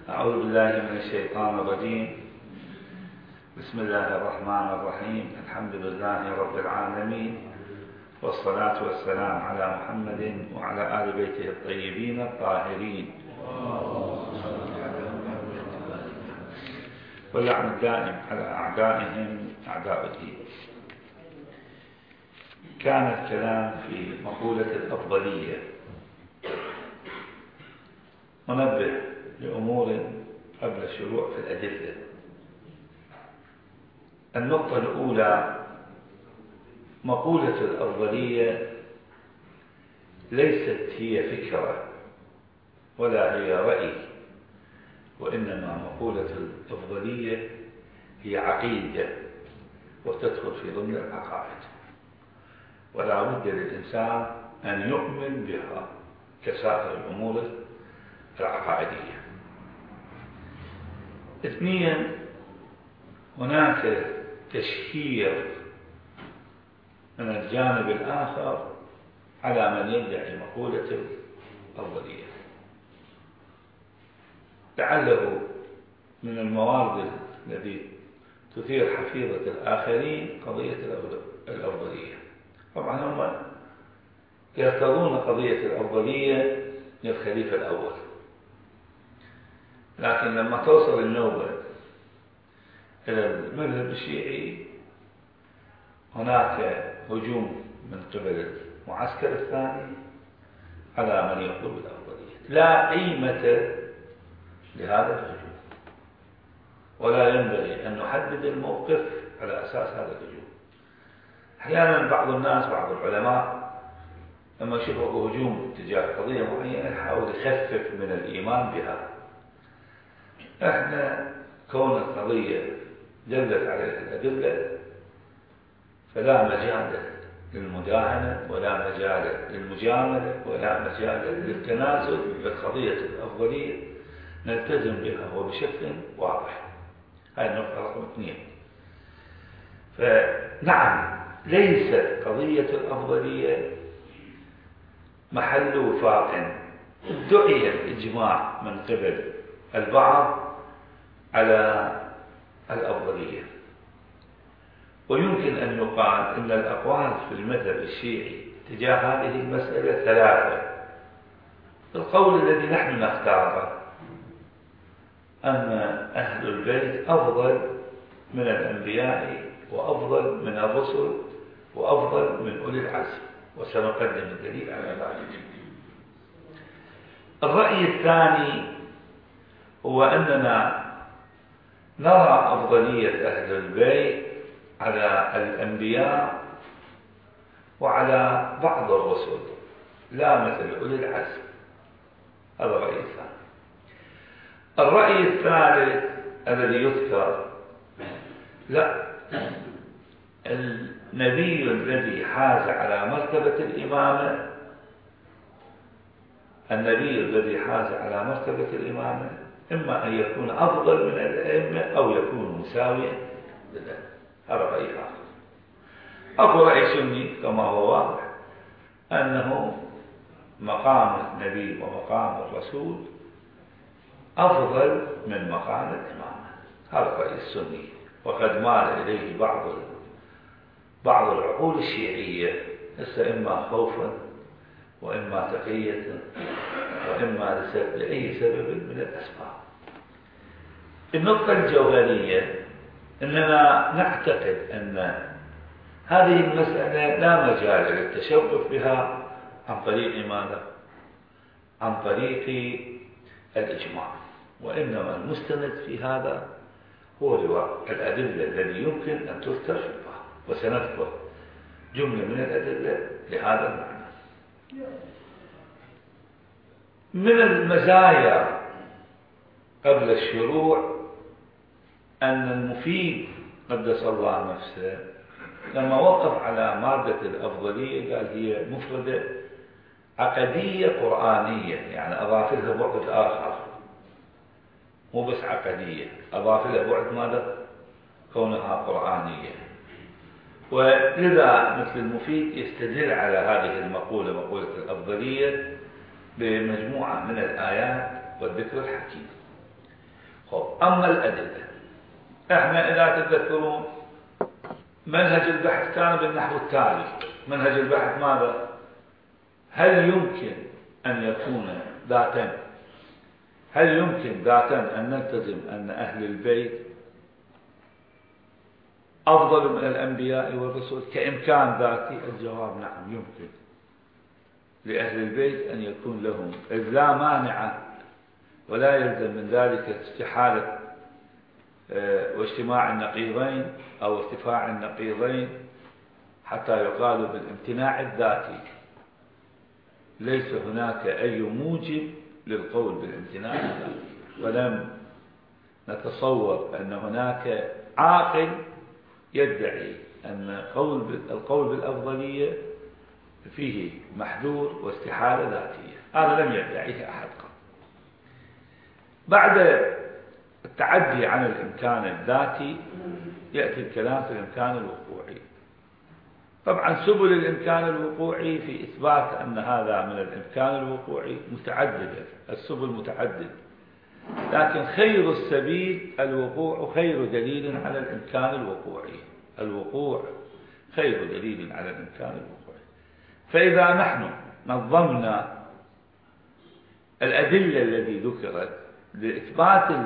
أعوذ بالله من الشيطان الرجيم. بسم الله الرحمن الرحيم. الحمد لله رب العالمين، والصلاة والسلام على محمد وعلى آل بيته الطيبين الطاهرين، واللعن الدائم على أعدائهم أعداء الدين. كان الكلام في مقولة الأفضلية. ننبه لأمور قبل الشروع في الأدلة. النقطة الأولى: مقولة الأفضلية ليست هي فكرة ولا هي رأي، وإنما مقولة الأفضلية هي عقيدة وتدخل في ضمن العقائد، ولا بد للإنسان أن يؤمن بها كسائر الأمور العقائدية. اثنين: هناك تشهير من الجانب الآخر على من يدعي مقولة الأفضلية، لعله من الموارد التي تثير حفيظة الآخرين قضية الأفضلية. طبعا هم يرتضون قضية الأفضلية للخليفة الأول، لكن لما توصل النوبة إلى المذهب الشيعي هناك هجوم من قبل المعسكر الثاني على من يقول بالأفضلية. لا قيمة لهذا الهجوم، ولا ينبغي أن نحدد الموقف على أساس هذا الهجوم. أحيانا بعض الناس، بعض العلماء، لما يشوفوا هجوم تجاه قضية معينة يحاول يخفف من الإيمان بها. احنا كون القضية دلت عليها الأدلة فلا مجال للمداهنة ولا مجال للمجاملة ولا مجال للتنازل بقضية الأفضلية، نلتزم بها وبشكل واضح. هذه النقطة رقم 2. فنعم، ليست قضية الأفضلية محل وفاق. ادعي الإجماع من قبل البعض على الأفضلية، ويمكن أن يقال أن الأقوال في المذهب الشيعي تجاه هذه المسألة 3. القول الذي نحن نختاره أن أهل البيت أفضل من الأنبياء وأفضل من الرسل وأفضل من أولي العزم، وسنقدم الدليل على ذلك. الرأي الثاني هو أننا نرى أفضلية أهل البيت على الأنبياء وعلى بعض الرسل، لا مثل أولي العزم. هذا الرأي الثاني. الرأي الثالث الذي يذكر: لا، النبي الذي حاز على مرتبة الإمامة، النبي الذي حاز على مرتبة الإمامة إما أن يكون أفضل من الأئمة أو يكون مساويا للأئمة. هذا رأي آخر. أكو رأي سني كما هو واضح أنه مقام النبي ومقام الرسول أفضل من مقام الإمامة. هذا الرأي السني، وقد مال إليه بعض العقول الشيعية، إما خوفا وإما تقية وإما لأي سبب من الأسباب. النقطة الجوهرية أننا نعتقد أن هذه المسألة لا مجال للتشبث بها عن طريق ماذا؟ عن طريق الإجماع، وإنما المستند في هذا هو الأدلة الذي يمكن أن تذكر في الباب، وسنذكر جملة من الأدلة لهذا المعنى. من المزايا قبل الشروع أن المفيد قدس الله نفسه لما وقف على مادة الأفضلية قال هي مفردة عقدية قرآنية، يعني أضاف لها بعد آخر، مو بس عقدية، أضاف لها بعد ماذا؟ كونها قرآنية. ولذا مثل المفيد يستدل على هذه المقولة، مقولة الأفضلية، بمجموعة من الآيات والذكر الحكيم. أما الأدلة، احنا إذا تتذكرون منهج البحث كان بالنحو التالي. منهج البحث ماذا؟ هل يمكن أن يكون ذاتا، هل يمكن ذاتا أن نلتزم أن أهل البيت أفضل من الأنبياء والرسل كإمكان ذاتي؟ الجواب نعم، يمكن لأهل البيت أن يكون لهم، إذ لا مانع ولا يلزم من ذلك استحالة واجتماع النقيضين أو ارتفاع النقيضين حتى يقال بالامتناع الذاتي. ليس هناك أي موجب للقول بالامتناع الذاتي، ولم نتصور أن هناك عاقل يدعي أن القول بالأفضلية فيه محذور واستحالة ذاتية. هذا لم يدعيه أحد قط. بعد التعدي عن الإمكان الذاتي يأتي الكلام في الإمكان الوقوعي. طبعا سبل الإمكان الوقوعي في إثبات أن هذا من الإمكان الوقوعي متعددة، السبل متعددة، لكن خير السبيل الوقوع خير دليل على الإمكان الوقوعي. الوقوع خير دليل على الإمكان الوقوعي. فإذا نحن نظمنا الأدلة التي ذكرت لإثبات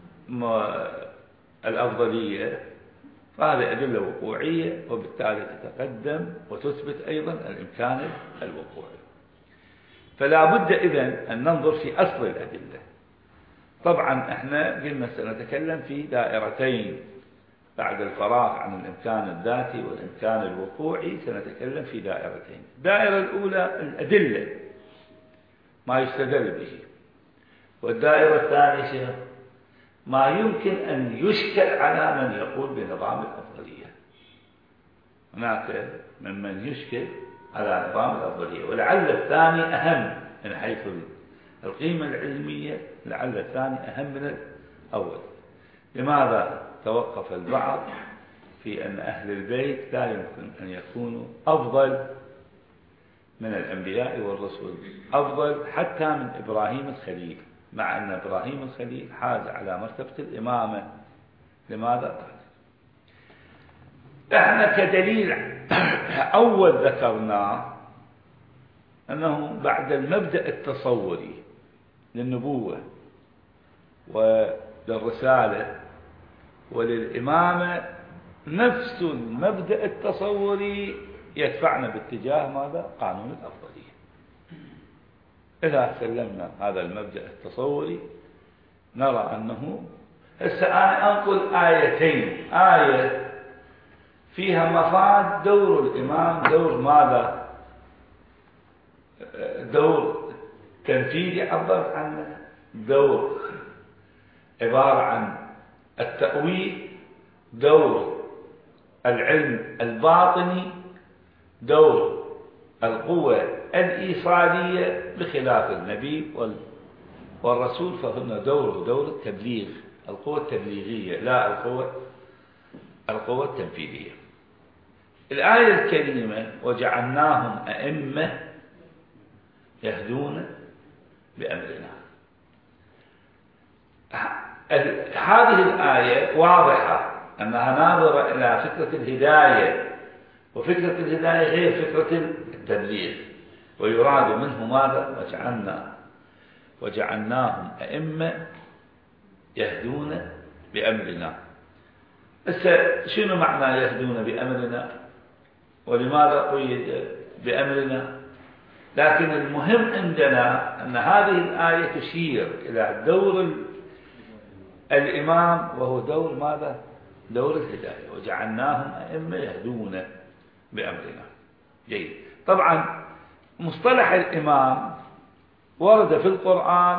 الأفضلية فهذه أدلة وقوعية، وبالتالي تتقدم وتثبت أيضا الإمكان الوقوعي. فلا بد إذن أن ننظر في أصل الأدلة. طبعا احنا قلنا سنتكلم في دائرتين بعد الفراغ عن الإمكان الذاتي والإمكان الوقوعي، سنتكلم في دائرتين. الدائرة الأولى الأدلة، ما يستدل به، والدائرة الثانية شنو؟ ما يمكن أن يشكل على من يقول بنظام الأفضلية. هناك من يشكل على نظام الأفضلية، ولعل الثاني أهم من حيث القيمة العلمية، لعل الثاني أهم من الأول. لماذا توقف البعض في أن أهل البيت لا يمكن أن يكونوا أفضل من الأنبياء والرسل، أفضل حتى من إبراهيم الخليل، مع أن إبراهيم الخليل حاز على مرتبة الإمامة. لماذا قال؟ احنا كدليل أول ذكرنا أنه بعد المبدأ التصوري للنبوة وللرسالة وللإمامة، نفس المبدأ التصوري يدفعنا باتجاه ماذا؟ قانون الأفضلية. إذا سلمنا هذا المبدأ التصوري نرى أنه هسه أنا أنقل آيتين، آية فيها مفاد دور الإمام، دور ماذا؟ دور تنفيذي عبر عنه، دور عبارة عن التأويل، دور العلم الباطني، دور القوة الإيصالية بخلاف النبي والرسول، فهن دور التبليغ، القوة التبليغية لا القوة التنفيذية. الآية الكريمة وجعلناهم أئمة يهدون بأمرنا، هذه الآية واضحة أنها ناظرة إلى فكرة الهداية، وفكرة الهداية غير فكرة التبليغ، ويراد منه ماذا؟ وجعلناهم أئمة يهدون بأمرنا. شنو معنى يهدون بأمرنا؟ ولماذا قيد بأمرنا؟ لكن المهم عندنا أن هذه الآية تشير إلى دور الإمام، وهو دور ماذا؟ دور الهداية. وجعلناهم أئمة يهدون بأمرنا. جيد. طبعا مصطلح الإمام ورد في القرآن،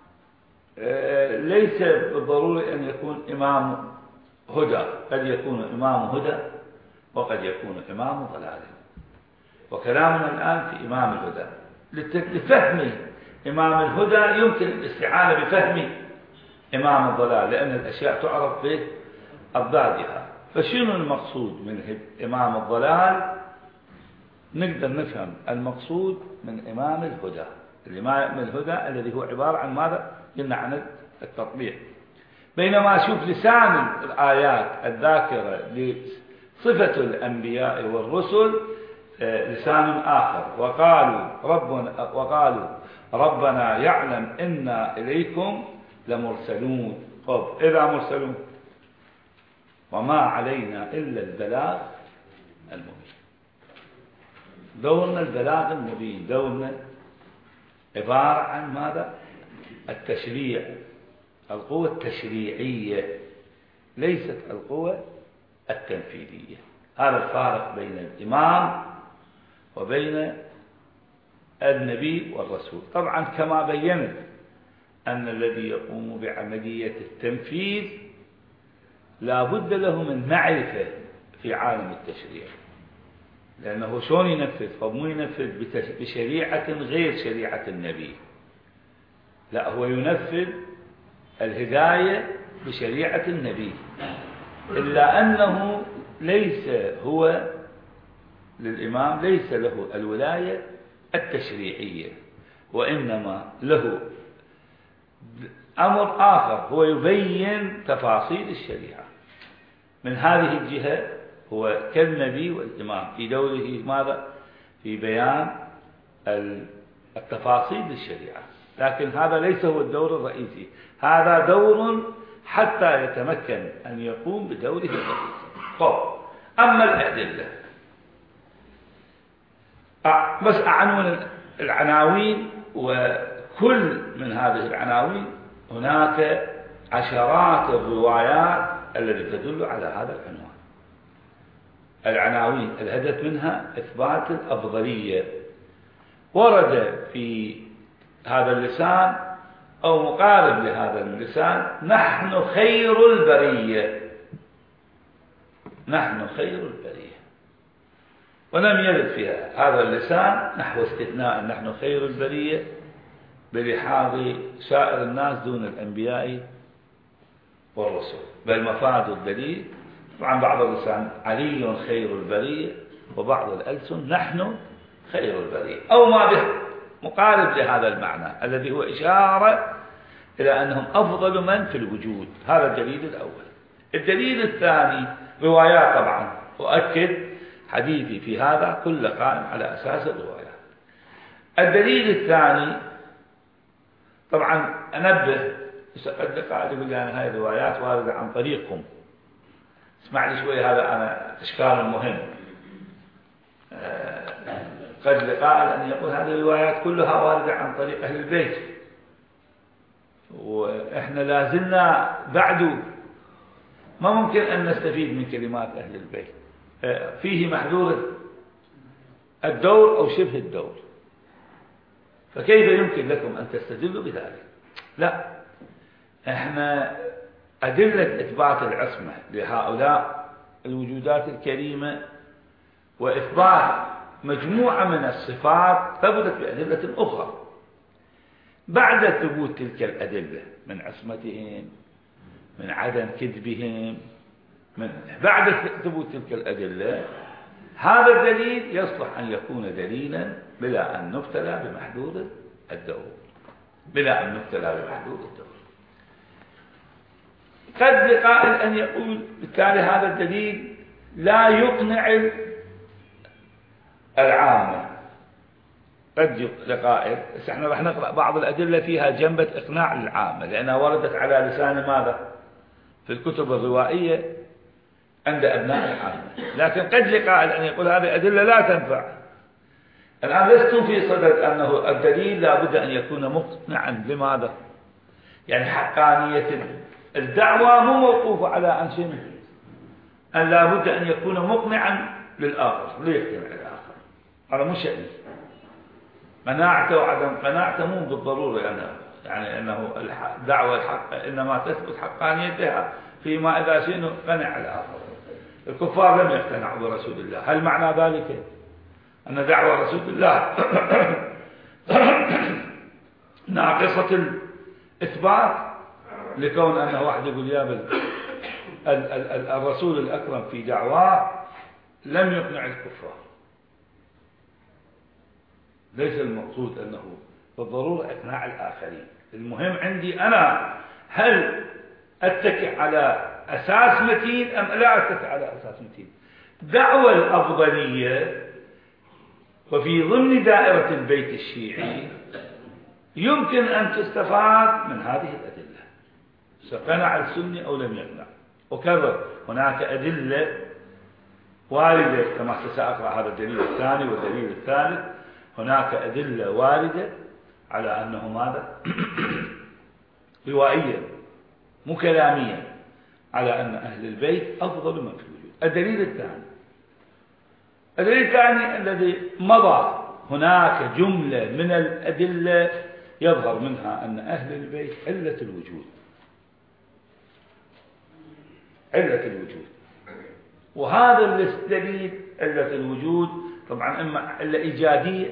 ليس بالضروري أن يكون إمام هدى، قد يكون إمام هدى وقد يكون إمام ضلال، وكلامنا الآن في إمام الهدى. لفهم إمام الهدى يمكن الاستعانة بفهم إمام الضلال، لأن الأشياء تعرف بأضدادها. فشنو المقصود من إمام الضلال؟ نقدر نفهم المقصود من إمام الهدى. الإمام الهدى الذي هو عبارة عن ماذا؟ قلنا عن التطبيق. بينما شوف لسان الآيات الذاكرة لصفة الأنبياء والرسل لسان آخر. وقالوا ربنا يعلم إنا إليكم لمرسلون. طب إذا مرسلون وما علينا إلا البلاغ المبين. دورنا البلاغ المبين، دورنا عبارة عن ماذا؟ التشريع، القوة التشريعية ليست القوة التنفيذية. هذا الفارق بين الإمام وبين النبي والرسول. طبعا كما بينت أن الذي يقوم بعملية التنفيذ لا بد له من معرفة في عالم التشريع، لأنه شلون ينفذ؟ فمو ينفذ بشريعة غير شريعة النبي، لا، هو ينفذ الهداية بشريعة النبي، إلا أنه ليس هو للإمام ليس له الولاية التشريعية، وإنما له أمر آخر، هو يبين تفاصيل الشريعة. من هذه الجهة هو كالنبي والإمام في دوره ماذا؟ في بيان التفاصيل للشريعة، لكن هذا ليس هو الدور الرئيسي، هذا دور حتى يتمكن أن يقوم بدوره الرئيسي. طب أما الأدلة، بس أعنون العناوين، وكل من هذه العناوين هناك عشرات الروايات التي تدل على هذا العنوان. العناوين الهدف منها إثبات الأفضلية. ورد في هذا اللسان أو مقارب لهذا اللسان نحن خير البرية، نحن خير البرية، ولم يرد فيها هذا اللسان نحو استثناء نحن خير البرية بلحاظ سائر الناس دون الأنبياء والرسل، بل مفاد الدليل. طبعا بعض اللسان علي خير البرية، وبعض الألسن نحن خير البرية، أو ما به مقارب لهذا المعنى الذي هو إشارة إلى أنهم أفضل من في الوجود. هذا الدليل الأول. الدليل الثاني روايات، طبعا أؤكد حديثي في هذا كل قائم على أساس الروايات. الدليل الثاني، طبعا أنبه، قد قاعد يقول لي أنا هاي الروايات واردة عن طريقكم، اسمع لي شوي، هذا أنا إشكال مهم. قد لقائل أن يقول هذه الروايات كلها واردة عن طريق أهل البيت، وإحنا لازلنا بعد ما ممكن أن نستفيد من كلمات أهل البيت، فيه محذور الدور أو شبه الدور، فكيف يمكن لكم أن تستدلوا بذلك؟ لا، إحنا أدلة إثبات العصمة لهؤلاء الوجودات الكريمة وإثبات مجموعة من الصفات ثبتت بأدلة أخرى. بعد ثبوت تلك الأدلة من عصمتهم، من عدم كذبهم، بعد ثبوت تلك الأدلة، هذا الدليل يصلح أن يكون دليلا بلا أن نبتلى بمحدود الدور، بلا أن نبتلى بمحدود الدور. قد لقائل أن يقول بالتالي هذا الدليل لا يقنع العامة. قد لقائل، بس احنا راح نقرأ بعض الأدلة فيها جنبة إقناع العامة، لأنها وردت على لسان ماذا؟ في الكتب الروائية عند أبناء العامة. لكن قد لقائل أن يقول هذه الأدلة لا تنفع. الآن لستم في صدد أنه الدليل لا بد أن يكون مقنعا. لماذا؟ يعني حقانية الدعوة مو موقوفة على أن شنو؟ أن لا بد أن يكون مقنعا للآخر ليقتنع الآخر. هذا مو شأني. قناعته وعدم قناعته مو بالضرورة يعني أنه الدعوة الحق إنما تثبت حقانيتها فيما إذا شنو قنع الآخر. الكفار لم يقتنعوا برسول الله، هل معنى ذلك أن دعوة رسول الله ناقصة الإثبات؟ لكون أنه واحد يقول يا الرسول الأكرم في دعواه لم يقنع الكفار. ليس المقصود أنه بالضرورة إقناع الآخرين. المهم عندي أنا هل أتكئ على أساس متين أم لا أتكئ على أساس متين. دعوى الأفضلية وفي ضمن دائرة البيت الشيعي يمكن أن تستفاد من هذه الأدلة، سقنع السني أو لم يقنع. وكرر هناك أدلة واردة كما سأقرأ هذا الدليل الثاني والدليل الثالث، هناك أدلة واردة على أنه ماذا روائيا مو كلاميا على أن أهل البيت أفضل من في الوجود. الدليل الثاني الذي مضى، هناك جملة من الأدلة يظهر منها أن أهل البيت علة الوجود، علة الوجود. وهذا الدليل علة الوجود طبعا إما علة إيجادية،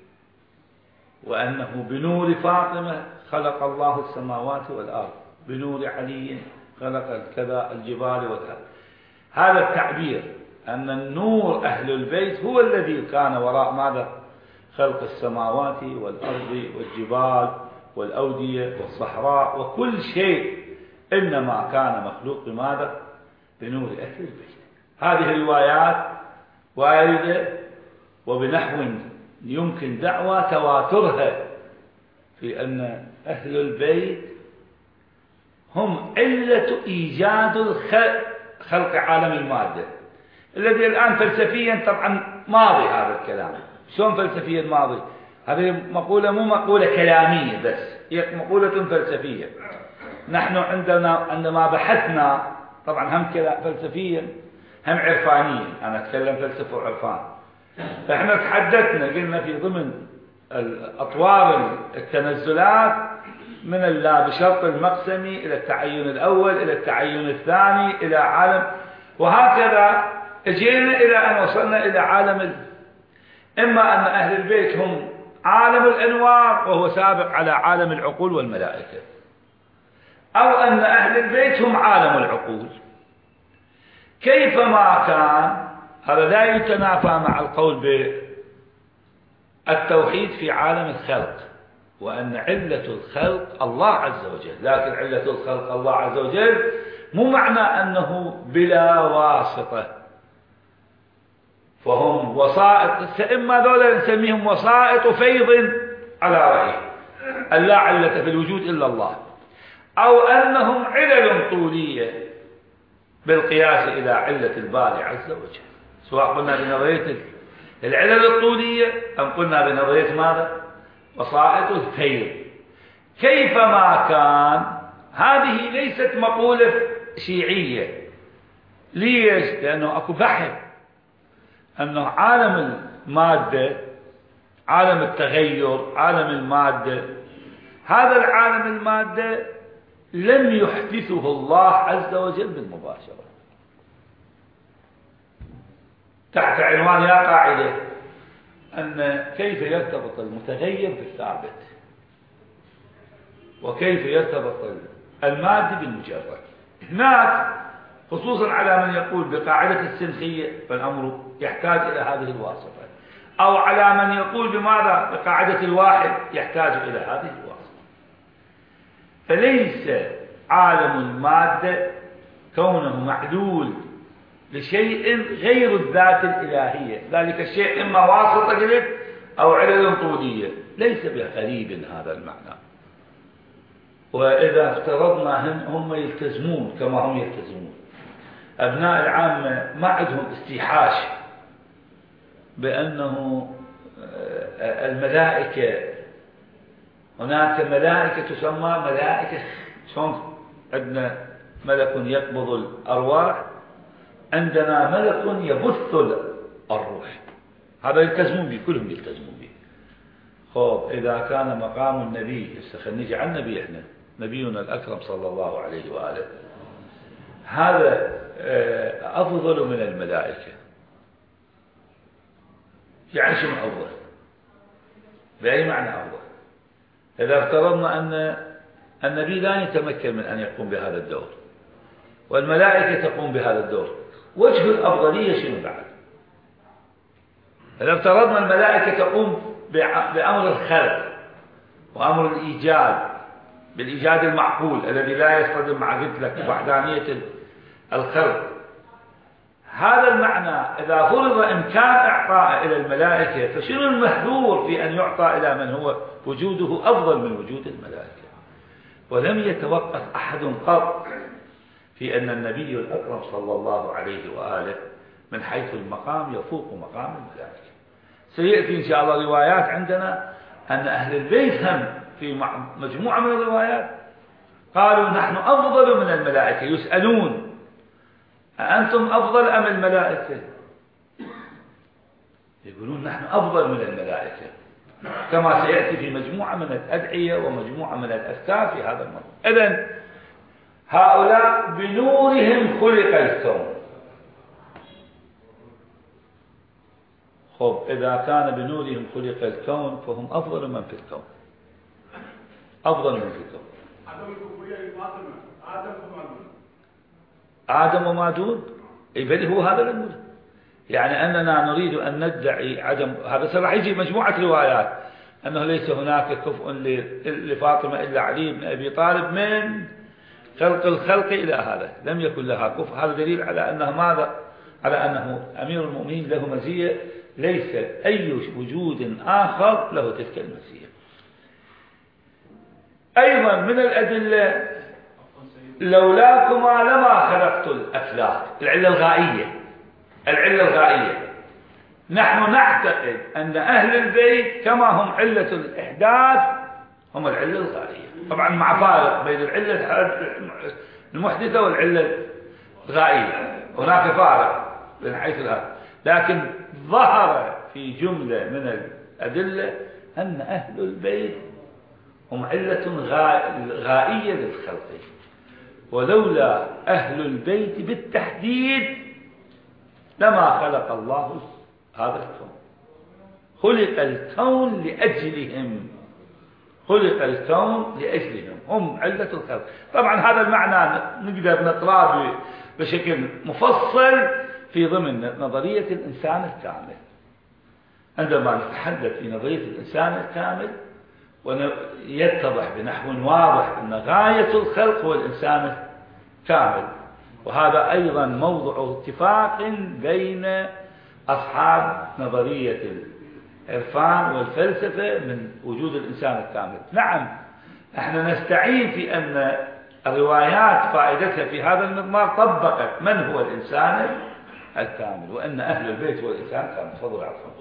وأنه بنور فاطمة خلق الله السماوات والأرض، بنور علي خلق كذا الجبال والأرض. هذا التعبير أن النور أهل البيت هو الذي كان وراء ماذا خلق السماوات والأرض والجبال والأودية والصحراء وكل شيء، إنما كان مخلوق بماذا بنور أهل البيت. هذه الروايات واردة وبنحو يمكن دعوى تواترها في أن أهل البيت هم علة إيجاد خلق عالم المادة الذي الآن فلسفيا طبعا ماضي. هذا الكلام شلون فلسفيا ماضي؟ هذه مقولة مو مقولة كلامية بس، هي مقولة فلسفية. نحن عندما بحثنا طبعا هم فلسفيا هم عرفانيا، أنا أتكلم فلسفة وعرفان، فإحنا تحدثنا قلنا في ضمن أطوار التنزلات من اللا بشرط المقسمي إلى التعين الأول إلى التعين الثاني إلى عالم، وهكذا اجينا إلى أن وصلنا إلى عالم إما أن أهل البيت هم عالم الأنوار وهو سابق على عالم العقول والملائكة، أو أن أهل البيت هم عالم العقول. كيفما كان هذا لا يتنافى مع القول بالتوحيد في عالم الخلق، وأن علة الخلق الله عز وجل، لكن علة الخلق الله عز وجل مو معنى أنه بلا واسطة، فهم وسائط، إما ذولا نسميهم وسائط فيض على رأيه أن لا علة في الوجود إلا الله، أو أنهم علل طولية بالقياس إلى علة الباري عز وجل، سواء قلنا بنظرية العلل الطولية أم قلنا بنظرية ماذا وسائط الفيض. كيفما كان هذه ليست مقولة شيعية. ليش؟ لأنه أكو بحث أنه عالم المادة، عالم التغير، عالم المادة، هذا العالم المادة لم يحدثه الله عز وجل بالمباشرة. تحت عنوان يا قاعدة أن كيف يرتبط المتغير بالثابت، وكيف يرتبط المادة بالمجرد. هناك خصوصا على من يقول بقاعدة السنخية فالأمر يحتاج إلى هذه الواسطة، أو على من يقول بماذا بقاعدة الواحد يحتاج إلى هذه الواسطة. فليس عالم المادة كونه معلول لشيء غير الذات الإلهية، ذلك الشيء إما واسطة قلت أو علل طولية، ليس بغريب هذا المعنى. وإذا افترضنا هم يلتزمون كما هم يلتزمون، أبناء العامة ما عندهم استيحاش بأنه الملائكة، هناك ملائكة تسمى ملائكة، شلون عندنا ملك يقبض الأرواح، عندنا ملك يبث الروح، هذا يلتزمون به، كلهم يلتزمون به. خب إذا كان مقام النبي، نجي عن النبي، احنا نبينا الأكرم صلى الله عليه وآله هذا أفضل من الملائكة، يعني شو أفضل؟ بأي معنى أفضل؟ إذا افترضنا أن النبي لا يتمكن من أن يقوم بهذا الدور والملائكة تقوم بهذا الدور، وجه الأفضلية شنو بعد؟ إذا افترضنا الملائكة تقوم بأمر الخلق وأمر الإيجاد بالإيجاد المعقول الذي لا يصطدم مع قلت لك وحدانية الخلق. هذا المعنى إذا فرض إمكان إعطاء إلى الملائكة، فشنو المحذور في أن يعطى إلى من هو وجوده أفضل من وجود الملائكة؟ ولم يتوقف أحد قط في أن النبي الأكرم صلى الله عليه وآله من حيث المقام يفوق مقام الملائكة. سيأتي إن شاء الله روايات عندنا أن أهل البيت هم في مجموعة من الروايات قالوا نحن أفضل من الملائكة، يسألون أأنتم أفضل أم الملائكة؟ يقولون نحن أفضل من الملائكة، كما سيأتي في مجموعة من الأدعية ومجموعة من الأذكار في هذا الموضوع. إذن هؤلاء بنورهم خلق الكون. خب إذا كان بنورهم خلق الكون فهم أفضل من في الكون، أفضل من في الكون. آدم وما دون، بل هو هذا الأمر. يعني أننا نريد أن ندعي عدم هذا، سرح يجي مجموعة روايات أنه ليس هناك كفء لفاطمة إلا علي بن أبي طالب من خلق الخلق إلى هذا، لم يكن لها كفء. هذا دليل على أنه ماذا؟ على أنه أمير المؤمنين له مزية ليس أي وجود آخر له تلك المزية. أيضا من الأدلة لولاكما لما خلقت الأفلاك، العلة الغائية. العلة الغائية نحن نعتقد أن أهل البيت كما هم علة الإحداث هم العلة الغائية، طبعا مع فارق بين العلة المحدثة والعلة الغائية، هناك فارق بين حيث هذا، لكن ظهر في جملة من الأدلة أن أهل البيت هم علة غائية للخلق. ولولا أهل البيت بالتحديد لما خلق الله هذا الكون. خلق الكون لأجلهم، خلق الكون لأجلهم، هم علة الخلق. طبعا هذا المعنى نقدر نقرأه بشكل مفصل في ضمن نظرية الإنسان الكامل. عندما نتحدث في نظرية الإنسان الكامل ويتضح بنحو واضح أن غاية الخلق هو الإنسان الكامل، وهذا أيضا موضع اتفاق بين أصحاب نظرية العرفان والفلسفة من وجود الإنسان الكامل. نعم احنا نستعين في أن الروايات فائدتها في هذا المضمار طبقت من هو الإنسان الكامل، وأن أهل البيت هو الإنسان الكامل. تفضل عفوا.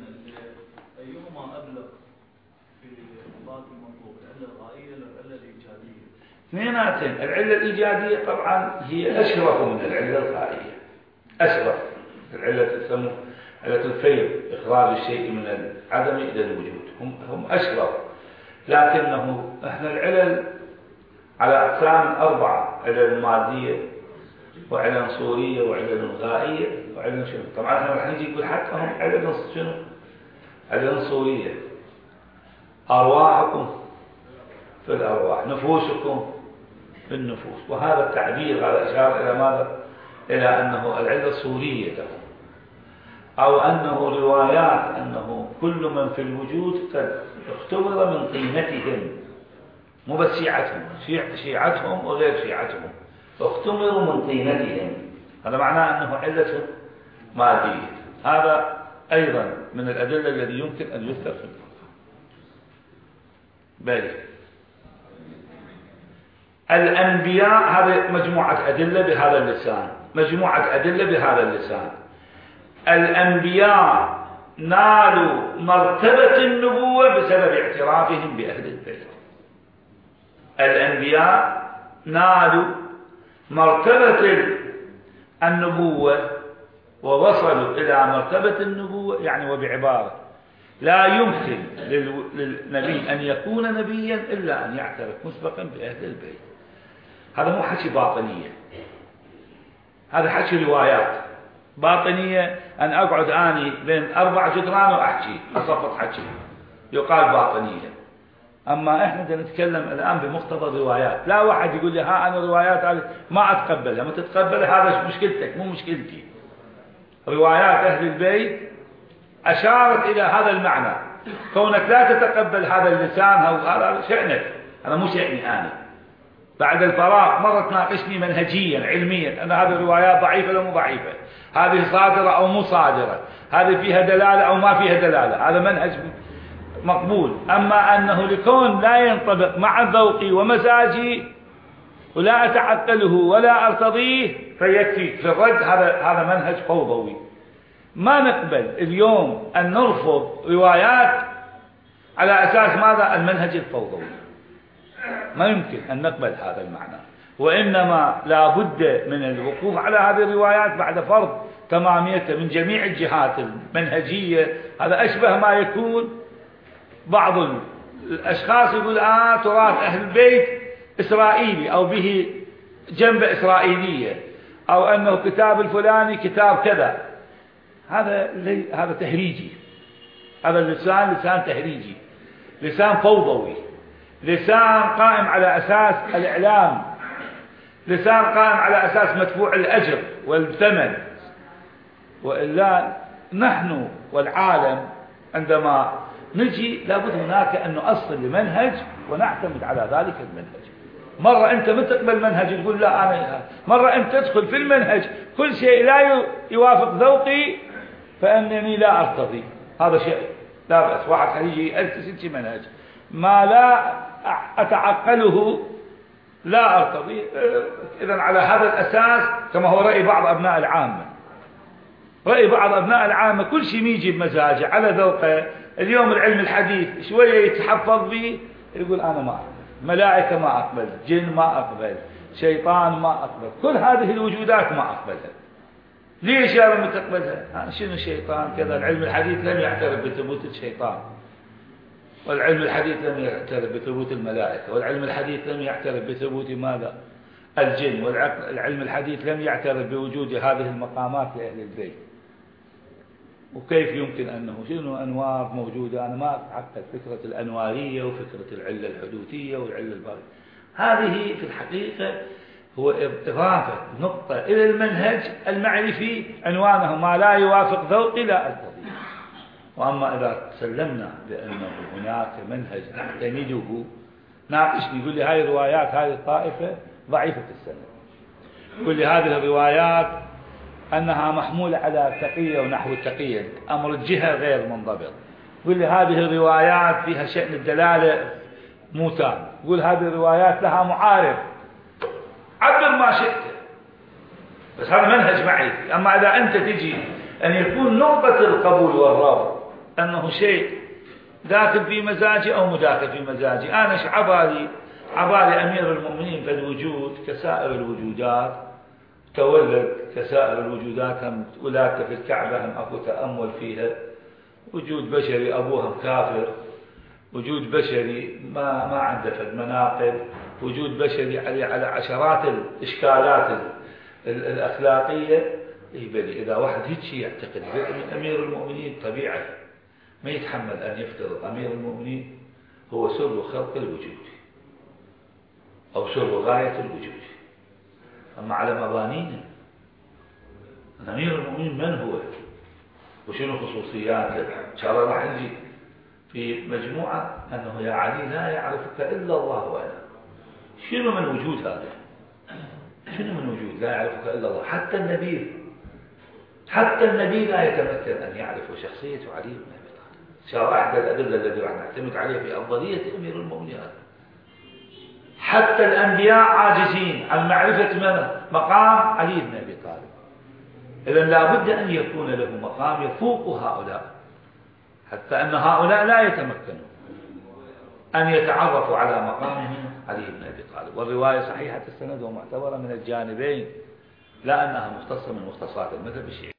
أيهما أبلغ في إثبات المنطوق، العلة الغائية ولا العلة الإيجادية؟ اثنيناتين. العلة الإيجادية طبعا هي أشرف من العلة الغائية، أشرف. العلة تسمى علة الفيض، إخراج الشيء من العدم إلى الوجود، هم أشرف. لكنه احنا العلل على أقسام 4: علل مادية وعلل صورية وعلل غائية وعلل شنو. طبعا احنا راح نجي نقول حتى هم علل شنو؟ علل صورية. أرواحكم في الأرواح، نفوسكم في النفوس. وهذا التعبير هذا إشارة إلى ماذا؟ إلى أنه العلة الصورية لهم، أو أنه روايات أنه كل من في الوجود قد اختبر من قيمتهم، مو بس شيعتهم، شيعتهم وغير شيعتهم اختبروا من قيمتهم. هذا معناه أنه علة مادية. هذا أيضا من الأدلة الذي يمكن أن يذكر في الموضوع. بل الأنبياء، هذه مجموعة أدلة بهذا اللسان، مجموعة أدلة بهذا اللسان. الأنبياء نالوا مرتبة النبوة بسبب اعترافهم بأهل البيت. الأنبياء نالوا مرتبة النبوة ووصلوا إلى مرتبة النبوة، يعني وبعبارة لا يمكن للنبي أن يكون نبيا إلا أن يعترف مسبقا بأهل البيت. هذا مو حكي باطنية، هذا حكي روايات باطنية. أن أقعد أني بين 4 جدران وأحكي أصفط حكي يقال باطنية. أما إحنا نتكلم الآن بمقتضى الروايات. لا واحد يقول لي ها أنا الروايات ما أتقبلها، ما تتقبلها هذا مشكلتك مو مشكلتي. روايات أهل البيت أشارت إلى هذا المعنى. كونك لا تتقبل هذا اللسان هذا شأنك، هذا مو شيء أنا بعد الفراغ مرة تناقشني منهجيا علميا أن هذه الروايات ضعيفة ولا مو ضعيفة، هذه صادرة أو مو صادرة، هذه فيها دلالة أو ما فيها دلالة، هذا منهج مقبول. أما أنه لكون لا ينطبق مع ذوقي ومزاجي ولا أتعقله ولا أرتضيه فيكفي في الرد، هذا منهج فوضوي. ما نقبل اليوم أن نرفض روايات على أساس ماذا؟ المنهج الفوضوي. ما يمكن أن نقبل هذا المعنى، وإنما لا بد من الوقوف على هذه الروايات بعد فرض تماميتها من جميع الجهات المنهجية. هذا أشبه ما يكون بعض الأشخاص يقول تراث أهل البيت إسرائيلي أو به جنب إسرائيلية، أو أنه كتاب الفلاني كتاب كذا. هذا تهريجي، هذا اللسان لسان تهريجي، لسان فوضوي، لسان قائم على أساس الإعلام، لسان قائم على أساس مدفوع الأجر والثمن. وإلا نحن والعالم عندما نجي لابد هناك أن نؤصل لمنهج ونعتمد على ذلك المنهج. مرة أنت ما تقبل منهج تقول لا أنا، مرة أنت تدخل في المنهج كل شيء لا يوافق ذوقي فإنني لا أرتضي، هذا شيء لا بأس. واحد خليجي ألتزم منهج ما لا أتعقله لا أرتضي. إذن على هذا الأساس كما هو رأي بعض أبناء العامة، رأي بعض أبناء العامة كل شيء يجي بمزاجه على ذوقه. اليوم العلم الحديث شوية يتحفظ به يقول أنا ما أقبل، ملائكة ما أقبل، جن ما أقبل، شيطان ما أقبل، كل هذه الوجودات ما أقبلها. ليش يا رب تقبلها؟ شنو الشيطان كذا؟ العلم الحديث لم يعترف بثبوت الشيطان، والعلم الحديث لم يعترف بثبوت الملائكة، والعلم الحديث لم يعترف بثبوت ماذا؟ الجن، والعلم الحديث لم يعترف بوجود هذه المقامات لأهل البيت. وكيف يمكن أنه شنو أنوار موجودة؟ أنا ما أتعقد فكرة الأنوارية وفكرة العلة الحدوثية والعلة الباقية. هذه في الحقيقة هو إضافة نقطة إلى المنهج المعرفي عنوانه ما لا يوافق ذوقي لا أرتضيه. وأما إذا تسلمنا بأنه هناك منهج نعتمده، ناقشني يقول لي هاي الروايات هذه الطائفة ضعيفة السند، يقول لي هذه الروايات أنها محمولة على التقية ونحو التقية، أمر الجهة غير منضبط، يقول لي هذه الروايات فيها شأن الدلالة مو تام، يقول هذه الروايات لها معارض، عبر ما شئت، بس هذا منهج معي. أما إذا أنت تجي أن يكون نقطة القبول والرفض أنه شيء داخل في مزاجي أو مداخل في مزاجي، أنا عبالي أمير المؤمنين في الوجود كسائر الوجودات، تولد كسائر الوجودات، هم ولادته في الكعبة هم أكو تأمل فيها، وجود بشري أبوهم كافر، وجود بشري ما عنده فد مناقب، وجود بشري على عشرات الإشكالات الأخلاقية. بل إذا واحد هيك يعتقد بأن أمير المؤمنين طبيعة ما يتحمل أن يفترض أمير المؤمنين هو سر خلق الوجود أو سر غاية الوجود. أما على مبانينا أمير المؤمنين من هو وشنو خصوصياته؟ إن شاء الله راح نجي في مجموعة أنه يا علي لا يعرفك إلا الله وأنا. شنو من وجود هذا؟ شنو من وجود لا يعرفك إلا الله؟ حتى النبي لا يتمكن أن يعرف شخصية علي بن أبي طالب. إن شاء الله أحد الأدلة التي راح نعتمد عليها في أفضلية أمير المؤمنين. حتى الأنبياء عاجزين عن معرفة مقام علي بن أبي طالب. إذن لا بد أن يكون له مقام يفوق هؤلاء، حتى أن هؤلاء لا يتمكنوا أن يتعرفوا على مقامهم علي بن أبي طالب. والرواية صحيحة السند ومعتبرة من الجانبين، لا أنها مختصة من مختصات المذهب الشيعي.